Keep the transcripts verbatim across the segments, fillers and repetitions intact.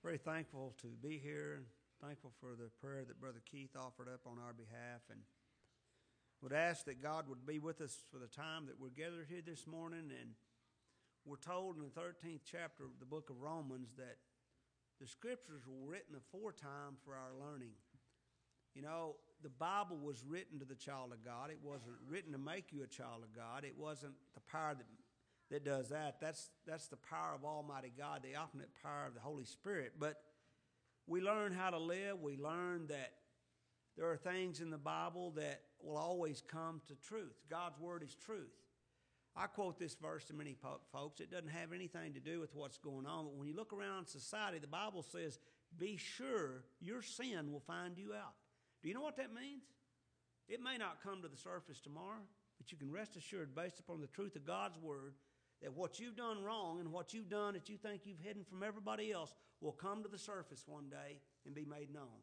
Very thankful to be here and thankful for the prayer that Brother Keith offered up on our behalf, and would ask that God would be with us for the time that we're gathered here this morning. And we're told in the thirteenth chapter of the book of Romans that the scriptures were written aforetime for our learning. You know, the Bible was written to the child of God. It wasn't written to make you a child of God. It wasn't the power that that does that. That's that's the power of Almighty God, the ultimate power of the Holy Spirit. But we learn how to live. We learn that there are things in the Bible that will always come to truth. God's word is truth. I quote this verse to many folks. It doesn't have anything to do with what's going on. But when you look around society, the Bible says, be sure your sin will find you out. Do you know what that means? It may not come to the surface tomorrow, but you can rest assured, based upon the truth of God's word, that what you've done wrong and what you've done that you think you've hidden from everybody else will come to the surface one day and be made known.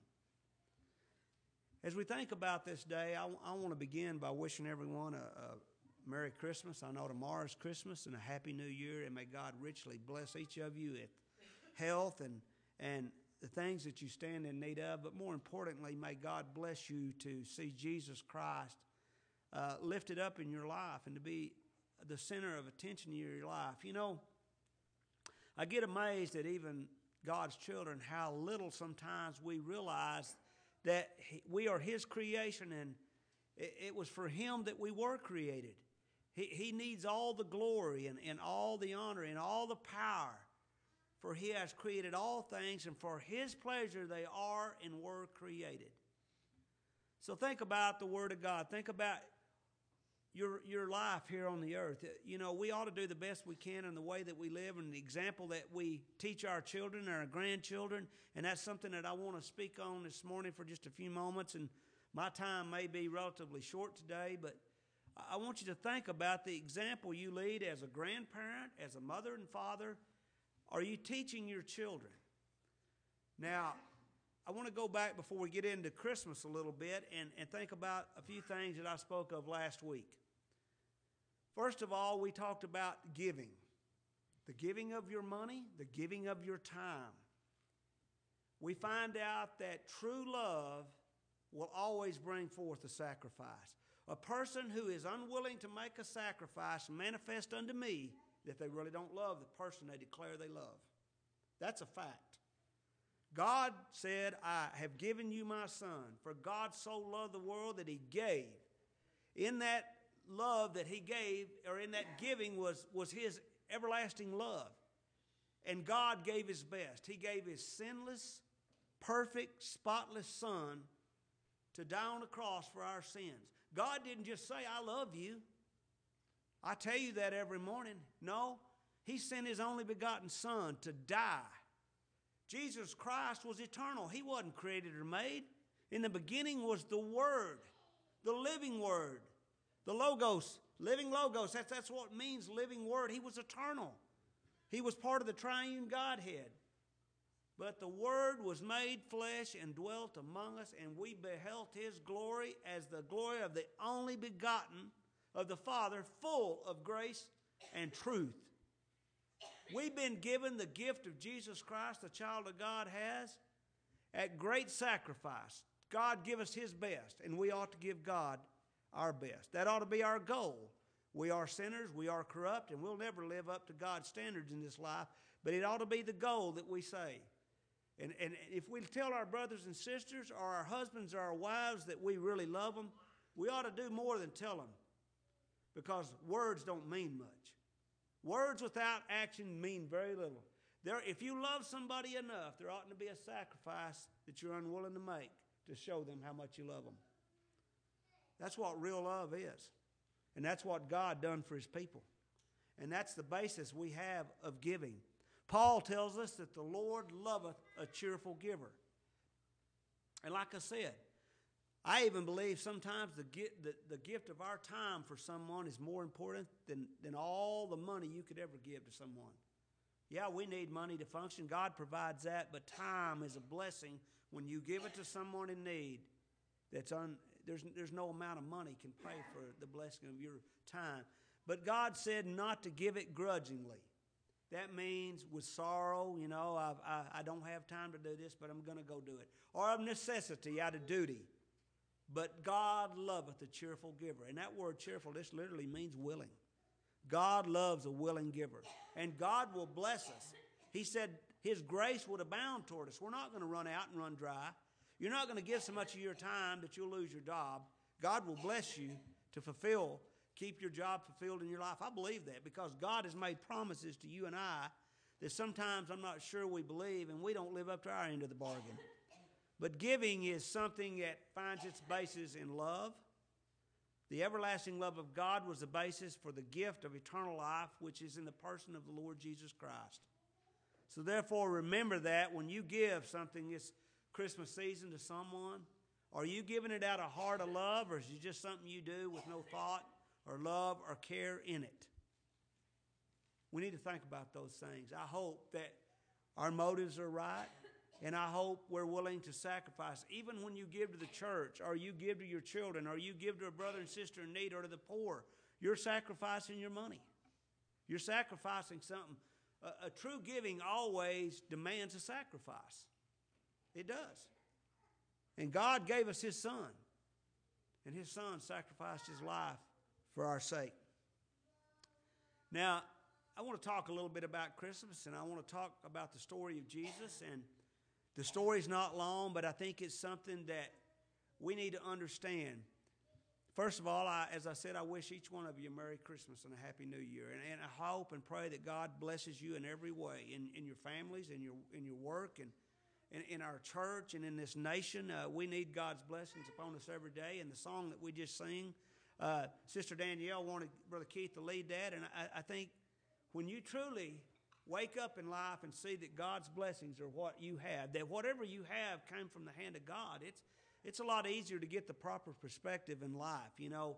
As we think about this day, I, I want to begin by wishing everyone a, a Merry Christmas. I know tomorrow's Christmas, and a Happy New Year, and may God richly bless each of you with health and, and the things that you stand in need of. But more importantly, may God bless you to see Jesus Christ uh, lifted up in your life and to be the center of attention in your life. You know, I get amazed at even God's children, how little sometimes we realize that he, we are His creation, and it, it was for Him that we were created. He, he needs all the glory and, and all the honor and all the power, for He has created all things, and for His pleasure they are and were created. So think about the Word of God. Think about your your life here on the earth. You know, we ought to do the best we can in the way that we live and the example that we teach our children and our grandchildren. And that's something that I want to speak on this morning for just a few moments. And my time may be relatively short today, but I want you to think about the example you lead as a grandparent, as a mother and father. Are you teaching your children? Now, I want to go back before we get into Christmas a little bit and, and think about a few things that I spoke of last week. First of all, we talked about giving. The giving of your money, the giving of your time. We find out that true love will always bring forth a sacrifice. A person who is unwilling to make a sacrifice manifest unto me that they really don't love the person they declare they love. That's a fact. God said, I have given you my son, for God so loved the world that He gave. In that love that He gave, or in that giving, was, was His everlasting love. And God gave His best. He gave His sinless, perfect, spotless Son to die on the cross for our sins. God didn't just say, I love you. I tell you that every morning. No, He sent His only begotten Son to die. Jesus Christ was eternal. He wasn't created or made. In the beginning was the Word, the living Word, the Logos, living Logos. That's, that's what it means, living Word. He was eternal. He was part of the triune Godhead. But the Word was made flesh and dwelt among us, and we beheld His glory as the glory of the only begotten of the Father, full of grace and truth. We've been given the gift of Jesus Christ, the child of God has, at great sacrifice. God give us His best, and we ought to give God our best. That ought to be our goal. We are sinners, we are corrupt, and we'll never live up to God's standards in this life, but it ought to be the goal that we say. And, and if we tell our brothers and sisters, or our husbands or our wives, that we really love them, we ought to do more than tell them, because words don't mean much. Words without action mean very little. There, if you love somebody enough, there ought to be a sacrifice that you're unwilling to make to show them how much you love them. That's what real love is. And that's what God done for His people. And that's the basis we have of giving. Paul tells us that the Lord loveth a cheerful giver. And like I said, I even believe sometimes the gift, the, the gift of our time for someone is more important than, than all the money you could ever give to someone. Yeah, we need money to function. God provides that, but time is a blessing when you give it to someone in need. That's un, there's, there's no amount of money can pay for the blessing of your time. But God said not to give it grudgingly. That means with sorrow. You know, I've, I, I, I don't have time to do this, but I'm going to go do it. Or of necessity, out of duty. But God loveth a cheerful giver. And that word cheerful, this literally means willing. God loves a willing giver. And God will bless us. He said His grace would abound toward us. We're not going to run out and run dry. You're not going to give so much of your time that you'll lose your job. God will bless you to fulfill, keep your job fulfilled in your life. I believe that because God has made promises to you and I that sometimes I'm not sure we believe, and we don't live up to our end of the bargain. But giving is something that finds its basis in love. The everlasting love of God was the basis for the gift of eternal life, which is in the person of the Lord Jesus Christ. So therefore, remember that when you give something this Christmas season to someone, are you giving it out of heart of love, or is it just something you do with no thought or love or care in it? We need to think about those things. I hope that our motives are right, and I hope we're willing to sacrifice. Even when you give to the church, or you give to your children, or you give to a brother and sister in need, or to the poor, you're sacrificing your money. You're sacrificing something. A, a true giving always demands a sacrifice. It does. And God gave us His Son. And His Son sacrificed His life for our sake. Now, I want to talk a little bit about Christmas, and I want to talk about the story of Jesus. And the story's not long, but I think it's something that we need to understand. First of all, I, as I said, I wish each one of you a Merry Christmas and a Happy New Year. And, and I hope and pray that God blesses you in every way, in, in your families, in your, in your work, and in, in our church, and in this nation. Uh, we need God's blessings upon us every day. And the song that we just sing, uh, Sister Danielle wanted Brother Keith to lead that. And I, I think when you truly wake up in life and see that God's blessings are what you have, that whatever you have came from the hand of God, it's it's a lot easier to get the proper perspective in life. You know,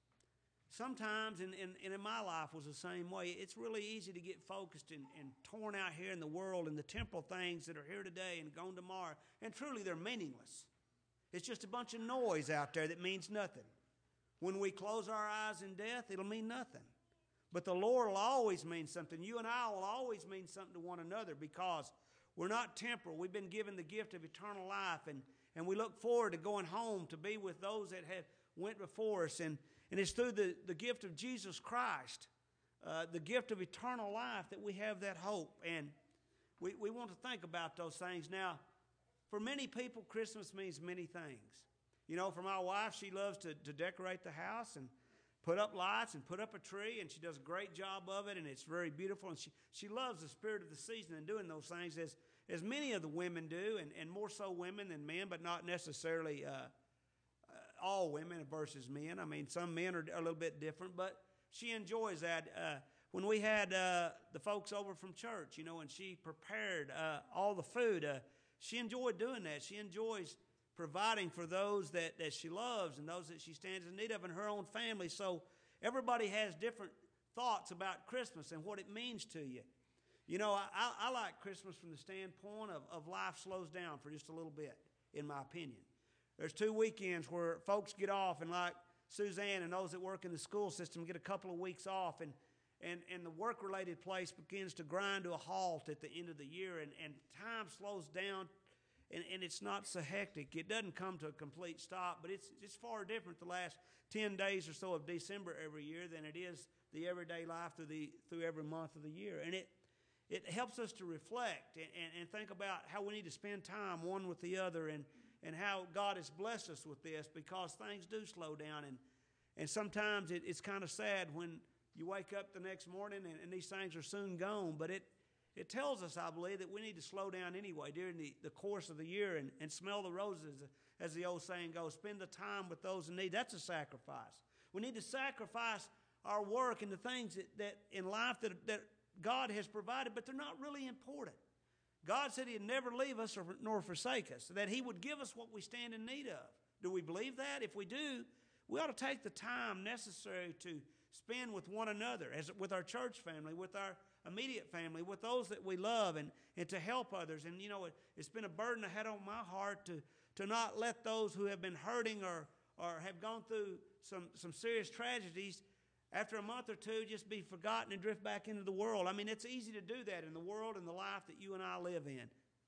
sometimes, and, and, and in my life was the same way, it's really easy to get focused and, and torn out here in the world and the temporal things that are here today and gone tomorrow, and truly they're meaningless. It's just a bunch of noise out there that means nothing. When we close our eyes in death, it'll mean nothing. But the Lord will always mean something. You and I will always mean something to one another because we're not temporal. We've been given the gift of eternal life, and, and we look forward to going home to be with those that have went before us. And, and it's through the, the gift of Jesus Christ, uh, the gift of eternal life, that we have that hope. And we, we want to think about those things. Now, for many people, Christmas means many things. You know, for my wife, she loves to, to decorate the house and put up lights and put up a tree, and she does a great job of it, and it's very beautiful. And she, she loves the spirit of the season and doing those things, as, as many of the women do, and, and more so women than men, but not necessarily uh, uh, all women versus men. I mean, some men are a little bit different, but she enjoys that. Uh, when we had uh, the folks over from church, you know, and she prepared uh, all the food, uh, she enjoyed doing that. She enjoys providing for those that, that she loves and those that she stands in need of in her own family. So everybody has different thoughts about Christmas and what it means to you. You know, I, I, I like Christmas from the standpoint of, of life slows down for just a little bit, in my opinion. There's two weekends where folks get off, and like Suzanne and those that work in the school system get a couple of weeks off, and, and, and the work-related place begins to grind to a halt at the end of the year, and, and time slows down. And, and it's not so hectic. It doesn't come to a complete stop, but it's it's far different the last ten days or so of December every year than it is the everyday life through the through every month of the year. And it it helps us to reflect and, and, and think about how we need to spend time one with the other, and, and how God has blessed us with this, because things do slow down. And, and sometimes it, it's kind of sad when you wake up the next morning and, and these things are soon gone, but it It tells us, I believe, that we need to slow down anyway during the, the course of the year and, and smell the roses, as the old saying goes. Spend the time with those in need. That's a sacrifice. We need to sacrifice our work and the things that, that in life that, that God has provided, but they're not really important. God said He'd never leave us or, nor forsake us, that He would give us what we stand in need of. Do we believe that? If we do, we ought to take the time necessary to spend with one another, as with our church family, with our immediate family, with those that we love, and, and to help others. And, you know, it, it's been a burden I had on my heart to, to not let those who have been hurting or, or have gone through some, some serious tragedies, after a month or two, just be forgotten and drift back into the world. I mean, it's easy to do that in the world and the life that you and I live in.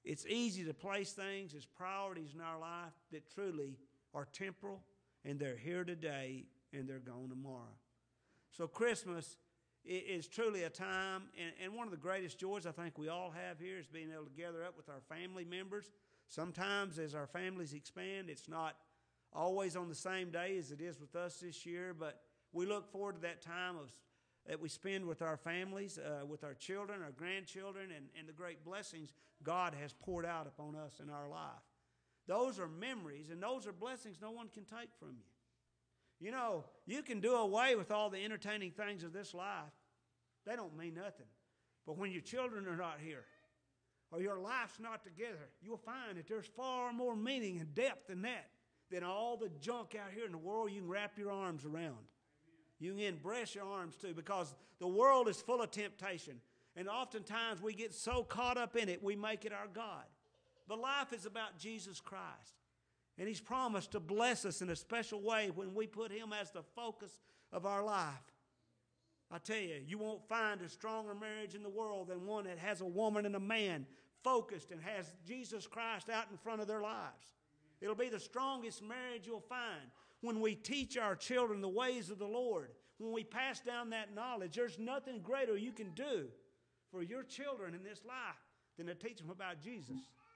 it's easy to place things as priorities in our life that truly are temporal, and they're here today and they're gone tomorrow. So Christmas is truly a time, and, and one of the greatest joys I think we all have here is being able to gather up with our family members. Sometimes as our families expand, it's not always on the same day as it is with us this year, but we look forward to that time of that we spend with our families, uh, with our children, our grandchildren, and, and the great blessings God has poured out upon us in our life. Those are memories, and those are blessings no one can take from you. You know, you can do away with all the entertaining things of this life. They don't mean nothing. But when your children are not here, or your life's not together, you'll find that there's far more meaning and depth in that than all the junk out here in the world you can wrap your arms around. You can embrace your arms too, because the world is full of temptation. And oftentimes we get so caught up in it, we make it our God. But life is about Jesus Christ. And He's promised to bless us in a special way when we put Him as the focus of our life. I tell you, you won't find a stronger marriage in the world than one that has a woman and a man focused and has Jesus Christ out in front of their lives. It'll be the strongest marriage you'll find. When we teach our children the ways of the Lord, when we pass down that knowledge, there's nothing greater you can do for your children in this life than to teach them about Jesus.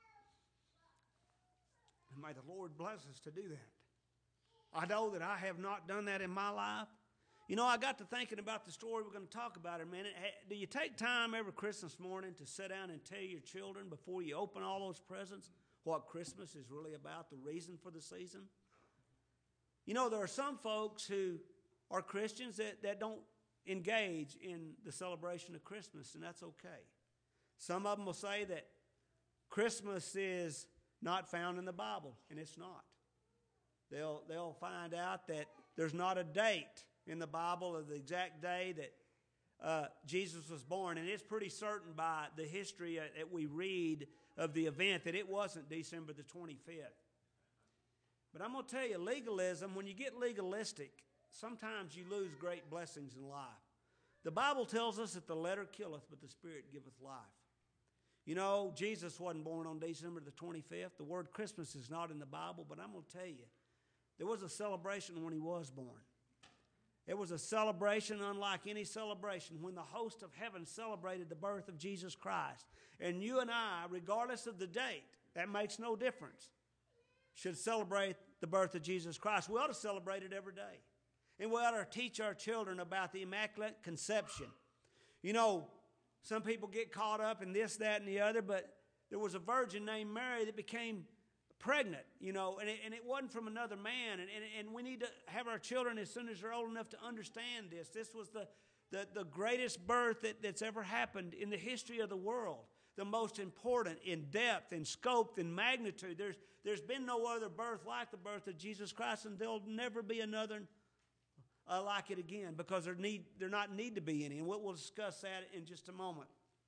And may the Lord bless us to do that. I know that I have not done that in my life. You know, I got to thinking about the story we're going to talk about in a minute. Do you take time every Christmas morning to sit down and tell your children before you open all those presents what Christmas is really about, the reason for the season? You know, there are some folks who are Christians that, that don't engage in the celebration of Christmas, and that's okay. Some of them will say that Christmas is not found in the Bible, and it's not. They'll, they'll find out that there's not a date in the Bible of the exact day that uh, Jesus was born, and it's pretty certain by the history uh, that we read of the event that it wasn't December the twenty-fifth. But I'm going to tell you, legalism, when you get legalistic, sometimes you lose great blessings in life. The Bible tells us that the letter killeth, but the Spirit giveth life. You know, Jesus wasn't born on December the twenty-fifth. The word Christmas is not in the Bible, but I'm going to tell you, there was a celebration when He was born. It was a celebration unlike any celebration when the host of heaven celebrated the birth of Jesus Christ. And you and I, regardless of the date, that makes no difference, should celebrate the birth of Jesus Christ. We ought to celebrate it every day. And we ought to teach our children about the Immaculate Conception. You know, some people get caught up in this, that, and the other, but there was a virgin named Mary that became pregnant, you know, and it, and it wasn't from another man. And, and, and we need to have our children, as soon as they're old enough to understand this. This was the, the, the greatest birth that, that's ever happened in the history of the world. The most important in depth, in scope, in magnitude. There's, there's been no other birth like the birth of Jesus Christ, and there'll never be another uh, like it again, because there need there not need to be any. And we'll, we'll discuss that in just a moment.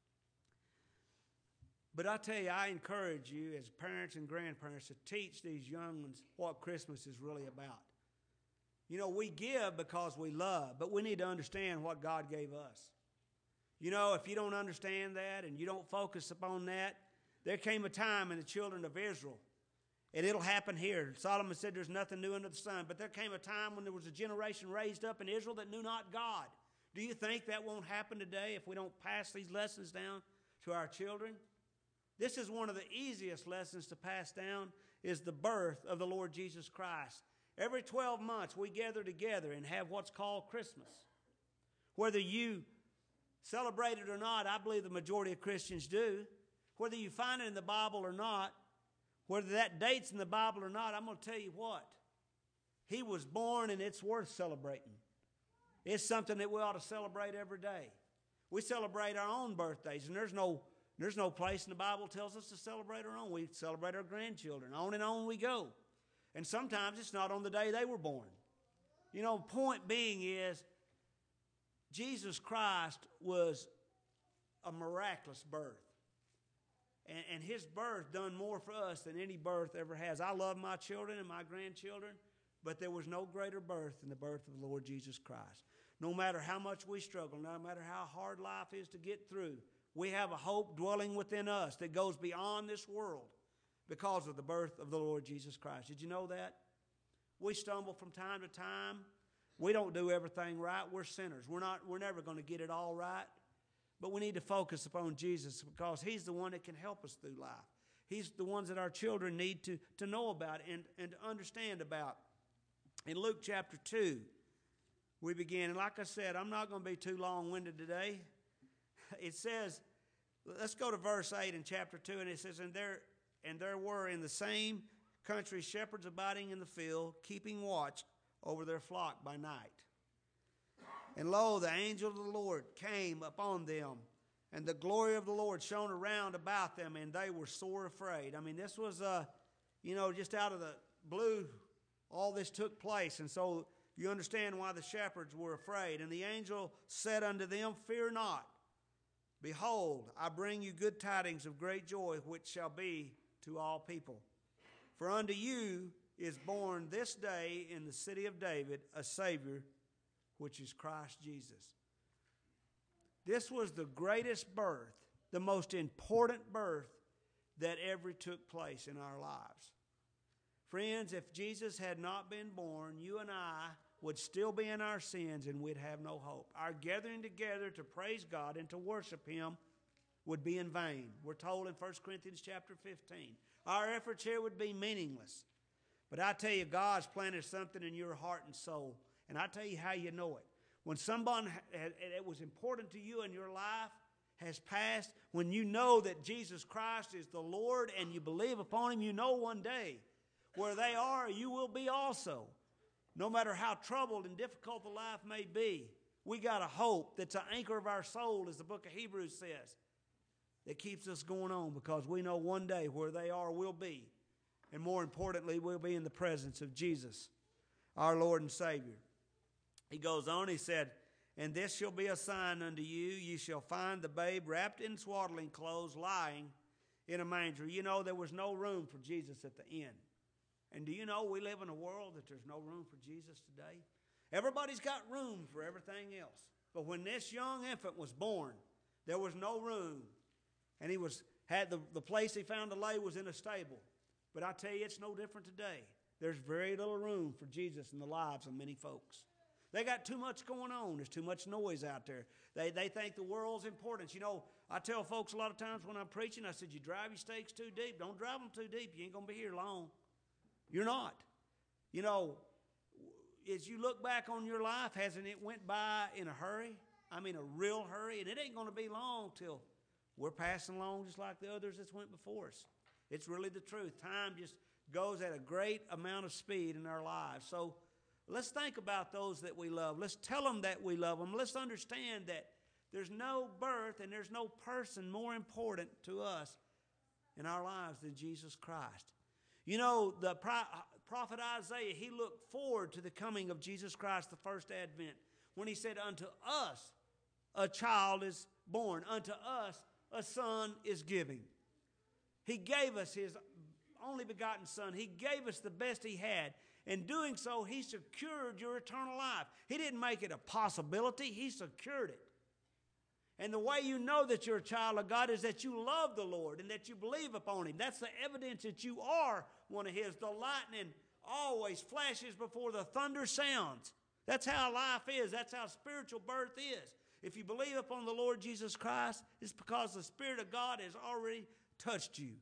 But I tell you, I encourage you as parents and grandparents to teach these young ones what Christmas is really about. You know, we give because we love, but we need to understand what God gave us. You know, if you don't understand that and you don't focus upon that, there came a time in the children of Israel, and it'll happen here. Solomon said there's nothing new under the sun, but there came a time when there was a generation raised up in Israel that knew not God. Do you think that won't happen today if we don't pass these lessons down to our children? This is one of the easiest lessons to pass down, is the birth of the Lord Jesus Christ. Every twelve months we gather together and have what's called Christmas. Whether you celebrate it or not, I believe the majority of Christians do. Whether you find it in the Bible or not, whether that date's in the Bible or not, I'm going to tell you what. He was born, and it's worth celebrating. It's something that we ought to celebrate every day. We celebrate our own birthdays, and there's no There's no place in the Bible tells us to celebrate our own. We celebrate our grandchildren. On and on we go. And sometimes it's not on the day they were born. You know, point being is, Jesus Christ was a miraculous birth. And, and His birth done more for us than any birth ever has. I love my children and my grandchildren, but there was no greater birth than the birth of the Lord Jesus Christ. No matter how much we struggle, no matter how hard life is to get through, We have a hope dwelling within us that goes beyond this world because of the birth of the Lord Jesus Christ. Did you know that? We stumble from time to time. We don't do everything right. We're sinners. We're not, we're never going to get it all right. But we need to focus upon Jesus because He's the one that can help us through life. He's the ones that our children need to, to know about and, and to understand about. In Luke chapter two, we begin. And like I said, I'm not going to be too long-winded today. It says, let's go to verse eight in chapter two, and it says, And there, and there were in the same country shepherds abiding in the field, keeping watch over their flock by night. And lo, the angel of the Lord came upon them, and the glory of the Lord shone around about them, and they were sore afraid. I mean, this was, uh, you know, just out of the blue, all this took place. And so you understand why the shepherds were afraid. And the angel said unto them, Fear not. Behold, I bring you good tidings of great joy, which shall be to all people. For unto you is born this day in the city of David a Savior, which is Christ Jesus. This was the greatest birth, the most important birth that ever took place in our lives. Friends, if Jesus had not been born, you and I would still be in our sins and we'd have no hope. Our gathering together to praise God and to worship Him would be in vain. We're told in First Corinthians chapter fifteen. Our efforts here would be meaningless. But I tell you, God's planted something in your heart and soul. And I tell you how you know it. When someone that was important to you in your life has passed, when you know that Jesus Christ is the Lord and you believe upon Him, you know one day where they are, you will be also. No matter how troubled and difficult the life may be, we got a hope that's an anchor of our soul, as the book of Hebrews says, that keeps us going on because we know one day where they are, we'll be. And more importantly, we'll be in the presence of Jesus, our Lord and Savior. He goes on, he said, And this shall be a sign unto you. You shall find the babe wrapped in swaddling clothes, lying in a manger. You know, there was no room for Jesus at the end. And do you know we live in a world that there's no room for Jesus today? Everybody's got room for everything else. But when this young infant was born, there was no room. And he was had the, the place he found to lay was in a stable. But I tell you, it's no different today. There's very little room for Jesus in the lives of many folks. They got too much going on. There's too much noise out there. They, they think the world's important. You know, I tell folks a lot of times when I'm preaching, I said, you drive your stakes too deep. Don't drive them too deep. You ain't going to be here long. You're not. You know, as you look back on your life, hasn't it went by in a hurry? I mean, a real hurry. And it ain't going to be long till we're passing along just like the others that's went before us. It's really the truth. Time just goes at a great amount of speed in our lives. So let's think about those that we love. Let's tell them that we love them. Let's understand that there's no birth and there's no person more important to us in our lives than Jesus Christ. You know, the prophet Isaiah, he looked forward to the coming of Jesus Christ, the first advent, when he said, Unto us a child is born, unto us a son is given. He gave us His only begotten Son. He gave us the best He had. In doing so, He secured your eternal life. He didn't make it a possibility. He secured it. And the way you know that you're a child of God is that you love the Lord and that you believe upon Him. That's the evidence that you are one of His. The lightning always flashes before the thunder sounds. That's how life is. That's how spiritual birth is. If you believe upon the Lord Jesus Christ, it's because the Spirit of God has already touched you.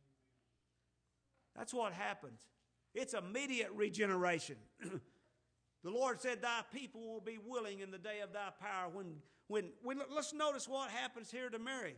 That's what happens. It's immediate regeneration. The Lord said, Thy people will be willing in the day of Thy power. When, when, when, let's notice what happens here to Mary.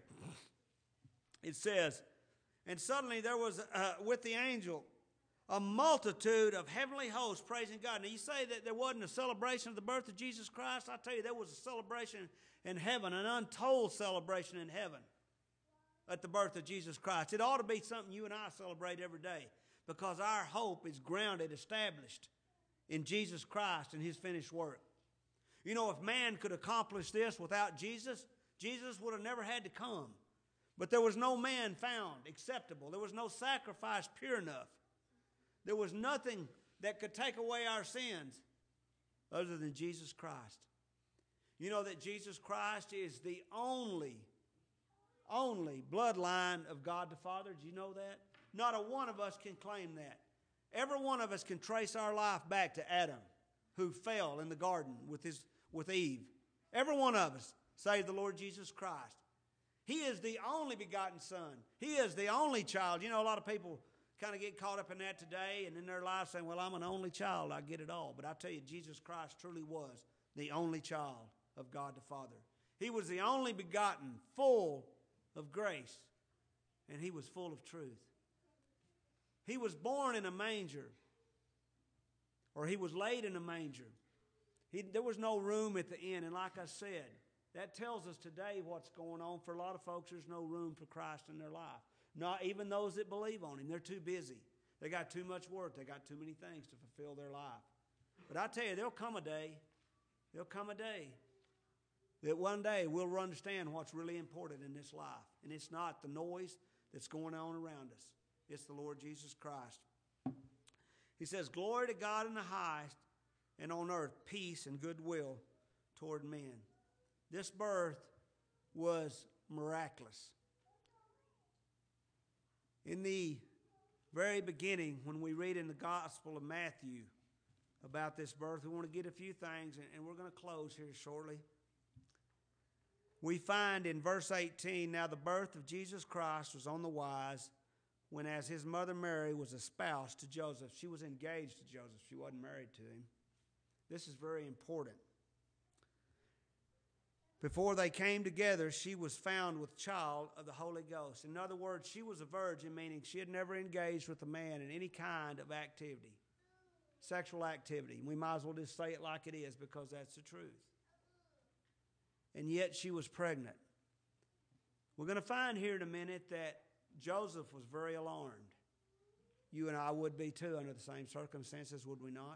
It says, And suddenly there was uh, with the angel a multitude of heavenly hosts praising God. Now you say that there wasn't a celebration of the birth of Jesus Christ. I tell you, there was a celebration in heaven, an untold celebration in heaven at the birth of Jesus Christ. It ought to be something you and I celebrate every day because our hope is grounded, established in Jesus Christ and His finished work. You know, if man could accomplish this without Jesus, Jesus would have never had to come. But there was no man found acceptable. There was no sacrifice pure enough. There was nothing that could take away our sins other than Jesus Christ. You know that Jesus Christ is the only only bloodline of God the Father. Did you know that? Not a one of us can claim that. Every one of us can trace our life back to Adam, who fell in the garden with, his, with Eve. Every one of us, save the Lord Jesus Christ. He is the only begotten Son. He is the only child. You know, a lot of people kind of get caught up in that today and in their life saying, well, I'm an only child. I get it all. But I tell you, Jesus Christ truly was the only child of God the Father. He was the only begotten, full of grace, and he was full of truth. He was born in a manger, or he was laid in a manger. He, there was no room at the inn, and like I said, that tells us today what's going on. For a lot of folks, there's no room for Christ in their life. Not even those that believe on him. They're too busy. They got too much work. They got too many things to fulfill their life. But I tell you, there'll come a day, there'll come a day that one day we'll understand what's really important in this life. And it's not the noise that's going on around us. It's the Lord Jesus Christ. He says, glory to God in the highest, and on earth peace and goodwill toward men. This birth was miraculous. In the very beginning, when we read in the Gospel of Matthew about this birth, we want to get a few things, and we're going to close here shortly. We find in verse eighteen, now the birth of Jesus Christ was on the wise, when as his mother Mary was espoused to Joseph. She was engaged to Joseph. She wasn't married to him. This is very important. Before they came together, she was found with child of the Holy Ghost. In other words, she was a virgin, meaning she had never engaged with a man in any kind of activity, sexual activity. We might as well just say it like it is, because that's the truth. And yet she was pregnant. We're going to find here in a minute that Joseph was very alarmed. You and I would be too under the same circumstances, would we not?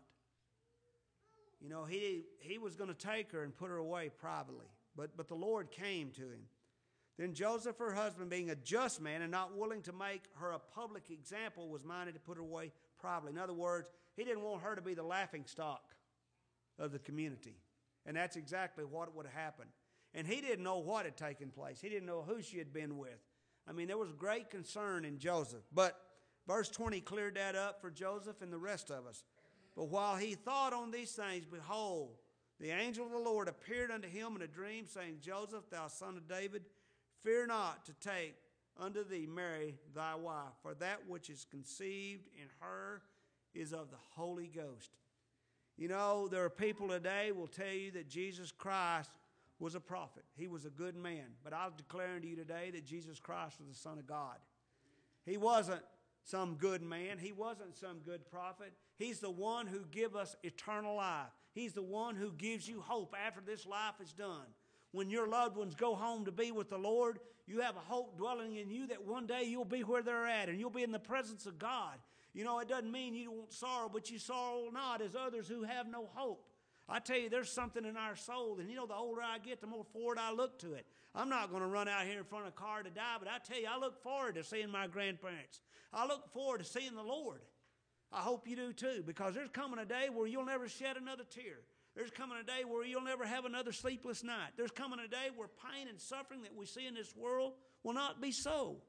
You know, he, he was going to take her and put her away privately. But, but the Lord came to him. Then Joseph, her husband, being a just man and not willing to make her a public example, was minded to put her away privately. In other words, he didn't want her to be the laughing stock of the community. And that's exactly what would have happened. And he didn't know what had taken place. He didn't know who she had been with. I mean, there was great concern in Joseph. But verse twenty cleared that up for Joseph and the rest of us. But while he thought on these things, behold, the angel of the Lord appeared unto him in a dream, saying, Joseph, thou son of David, fear not to take unto thee Mary thy wife, for that which is conceived in her is of the Holy Ghost. You know, there are people today will tell you that Jesus Christ was a prophet. He was a good man. But I'll declare unto you today that Jesus Christ was the Son of God. He wasn't some good man. He wasn't some good prophet. He's the one who gives us eternal life. He's the one who gives you hope after this life is done. When your loved ones go home to be with the Lord, you have a hope dwelling in you that one day you'll be where they're at and you'll be in the presence of God. You know, it doesn't mean you won't sorrow, but you sorrow not as others who have no hope. I tell you, there's something in our soul, and you know, the older I get, the more forward I look to it. I'm not going to run out here in front of a car to die, but I tell you, I look forward to seeing my grandparents. I look forward to seeing the Lord. I hope you do too, because there's coming a day where you'll never shed another tear. There's coming a day where you'll never have another sleepless night. There's coming a day where pain and suffering that we see in this world will not be so,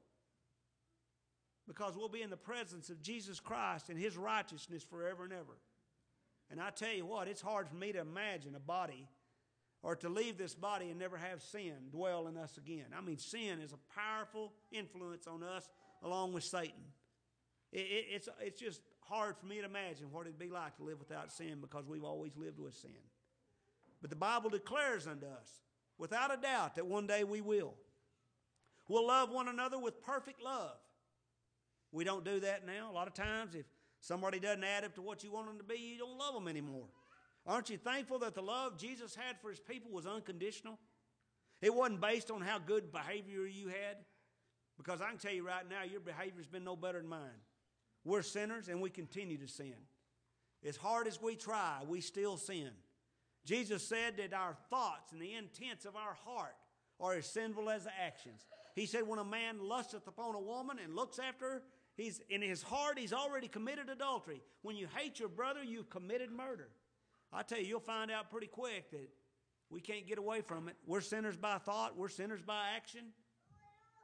because we'll be in the presence of Jesus Christ and his righteousness forever and ever. And I tell you what, it's hard for me to imagine a body or to leave this body and never have sin dwell in us again. I mean, sin is a powerful influence on us along with Satan. It, it, it's, it's just hard for me to imagine what it'd be like to live without sin, because we've always lived with sin. But the Bible declares unto us, without a doubt, that one day we will. We'll love one another with perfect love. We don't do that now. A lot of times, if somebody doesn't add up to what you want them to be, you don't love them anymore. Aren't you thankful that the love Jesus had for his people was unconditional? It wasn't based on how good behavior you had. Because I can tell you right now, your behavior's been no better than mine. We're sinners and we continue to sin. As hard as we try, we still sin. Jesus said that our thoughts and the intents of our heart are as sinful as the actions. He said when a man lusteth upon a woman and looks after her, he's, in his heart he's already committed adultery. When you hate your brother, you've committed murder. I tell you, you'll find out pretty quick that we can't get away from it. We're sinners by thought. We're sinners by action.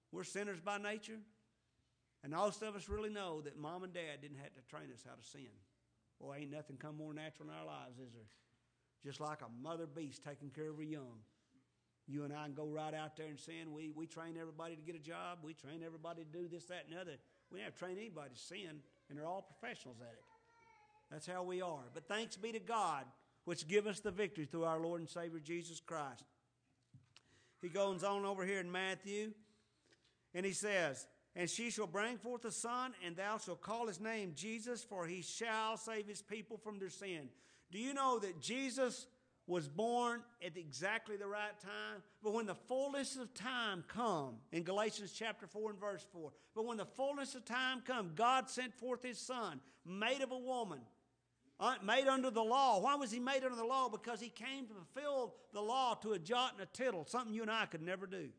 We're sinners by nature. And most of us really know that mom and dad didn't have to train us how to sin. Boy, ain't nothing come more natural in our lives, is there? Just like a mother beast taking care of her young. You and I can go right out there and sin. We, we train everybody to get a job. We train everybody to do this, that, and the other. We don't have to train anybody to sin, and they're all professionals at it. That's how we are. But thanks be to God, which give us the victory through our Lord and Savior Jesus Christ. He goes on over here in Matthew, and he says, and she shall bring forth a son, and thou shalt call his name Jesus, for he shall save his people from their sin. Do you know that Jesus was born at exactly the right time? But when the fullness of time come, in Galatians chapter four and verse four, but when the fullness of time come, God sent forth his son, made of a woman, made under the law. Why was he made under the law? Because he came to fulfill the law to a jot and a tittle, something you and I could never do.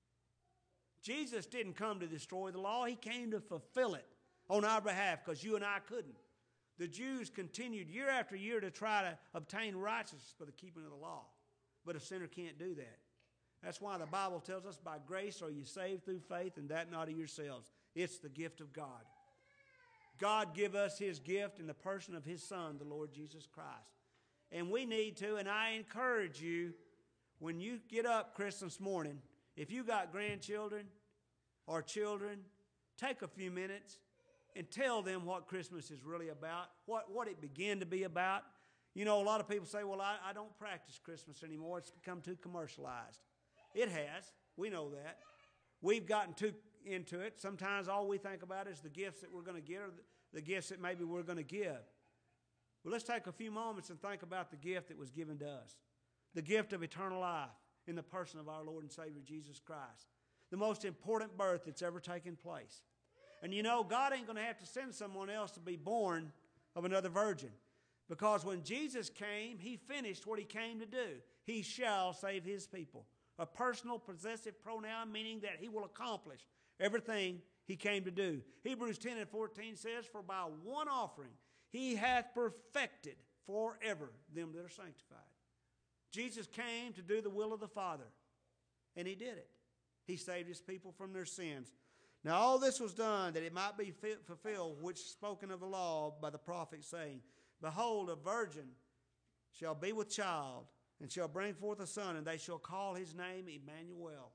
Jesus didn't come to destroy the law. He came to fulfill it on our behalf because you and I couldn't. The Jews continued year after year to try to obtain righteousness for the keeping of the law. But a sinner can't do that. That's why the Bible tells us, by grace are you saved through faith, and that not of yourselves. It's the gift of God. God give us his gift in the person of his Son, the Lord Jesus Christ. And we need to, and I encourage you, when you get up Christmas morning, if you got grandchildren or children, take a few minutes and tell them what Christmas is really about, what, what it began to be about. You know, a lot of people say, well, I, I don't practice Christmas anymore. It's become too commercialized. It has. We know that. We've gotten too into it. Sometimes all we think about is the gifts that we're going to get or the, the gifts that maybe we're going to give. Well, let's take a few moments and think about the gift that was given to us, the gift of eternal life in the person of our Lord and Savior Jesus Christ, the most important birth that's ever taken place. And you know, God ain't going to have to send someone else to be born of another virgin, because when Jesus came, he finished what he came to do. He shall save his people. A personal possessive pronoun, meaning that he will accomplish everything he came to do. Hebrews ten and fourteen says, for by one offering he hath perfected forever them that are sanctified. Jesus came to do the will of the Father, and he did it. He saved his people from their sins. Now all this was done that it might be fulfilled, which is spoken of the law by the prophet, saying, behold, a virgin shall be with child, and shall bring forth a son, and they shall call his name Emmanuel,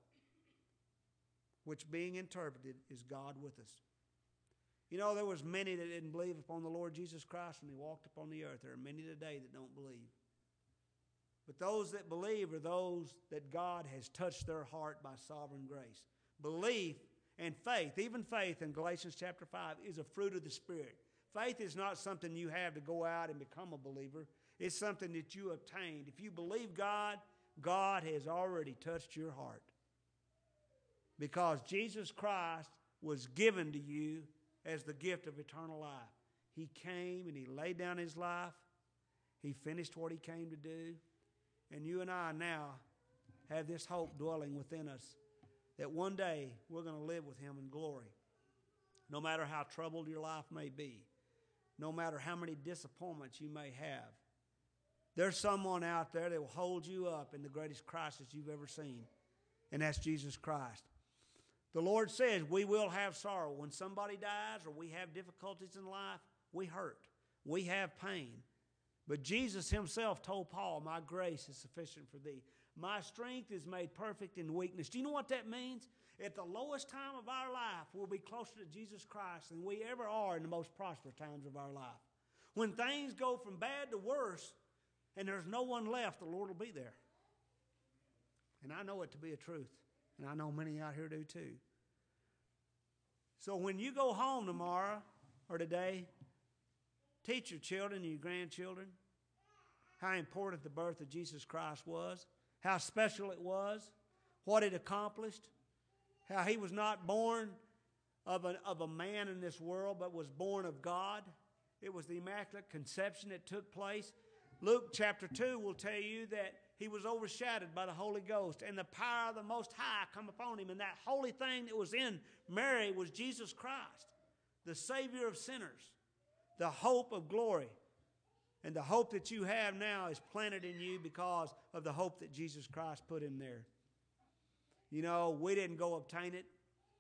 which being interpreted is God with us. You know, there was many that didn't believe upon the Lord Jesus Christ when he walked upon the earth. There are many today that don't believe. But those that believe are those that God has touched their heart by sovereign grace. Belief and faith, even faith in Galatians chapter five, is a fruit of the Spirit. Faith is not something you have to go out and become a believer. It's something that you obtained. If you believe God, God has already touched your heart. Because Jesus Christ was given to you as the gift of eternal life. He came and he laid down his life. He finished what he came to do. And you and I now have this hope dwelling within us that one day we're going to live with him in glory. No matter how troubled your life may be, no matter how many disappointments you may have, there's someone out there that will hold you up in the greatest crisis you've ever seen, and that's Jesus Christ. The Lord says we will have sorrow. When somebody dies or we have difficulties in life, we hurt. We have pain. But Jesus himself told Paul, my grace is sufficient for thee. My strength is made perfect in weakness. Do you know what that means? At the lowest time of our life, we'll be closer to Jesus Christ than we ever are in the most prosperous times of our life. When things go from bad to worse and there's no one left, the Lord will be there. And I know it to be a truth. And I know many out here do too. So when you go home tomorrow or today, teach your children and your grandchildren how important the birth of Jesus Christ was, how special it was, what it accomplished, how he was not born of a, of a man in this world, but was born of God. It was the Immaculate Conception that took place. Luke chapter two will tell you that he was overshadowed by the Holy Ghost, and the power of the Most High come upon him. And that holy thing that was in Mary was Jesus Christ, the Savior of sinners, the hope of glory. And the hope that you have now is planted in you because of the hope that Jesus Christ put in there. You know, we didn't go obtain it.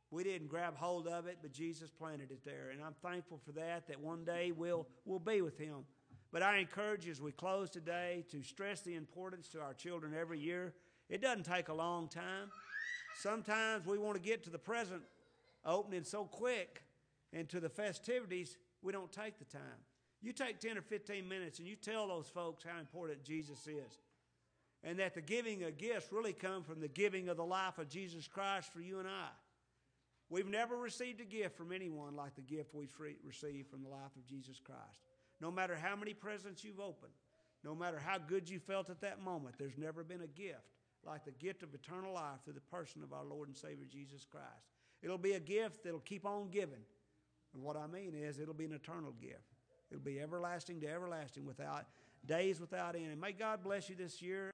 We didn't grab hold of it, but Jesus planted it there. And I'm thankful for that, that one day we'll, we'll be with him. But I encourage you as we close today to stress the importance to our children every year. It doesn't take a long time. Sometimes we want to get to the present opening so quick and to the festivities, we don't take the time. You take ten or fifteen minutes and you tell those folks how important Jesus is. And that the giving of gifts really come from the giving of the life of Jesus Christ for you and I. We've never received a gift from anyone like the gift we've received from the life of Jesus Christ. No matter how many presents you've opened, no matter how good you felt at that moment, there's never been a gift like the gift of eternal life through the person of our Lord and Savior Jesus Christ. It'll be a gift that'll keep on giving. And what I mean is it'll be an eternal gift. It'll be everlasting to everlasting, without days without end. And may God bless you this year.